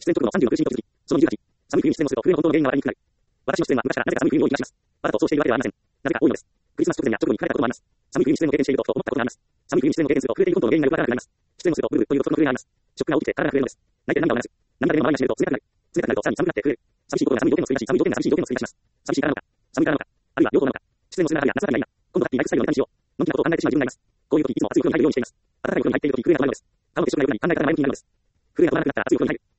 出演直後の36分に続き、その28、寒い冬に出演をすると、冬の本当の原因がわかりにくくなる。私の出演は昔からなぜか寒い冬を意味なします。わざとそうしているわけではありません。なぜか多いのです。クリスマス直前や直後に聞かれたこともあります。寒い冬に出演を経験していると思ったことがあります。寒い冬に出演を経験すると、震えている本当の原因がよくわからなくなります。出演をすると、ブルブルという独特の震えがあります。ショックが起きて体が震えるのです。泣いて涙を流す。涙でも周りが知れると冷たくなる。冷たくなるとさらに寒くなって震える。寂しいことが寒い条件の救い出し、寒い条件が寂しい条件の救い出します。寂しいからなのか、寒いからなのか、あるいは両方なのか。出演をする中では夏場が今、今度はナイフスタイルをネタにしよう。のんきなことを考えてしまう自分がいます。こういう時いつも熱いお風呂に入るようにしています。温かいお風呂に入っている時、震えが止まらないのです。顔の血色が良くなり、考え方が前向きになるのです。震えが止まらなくなったら熱いお風呂に入る。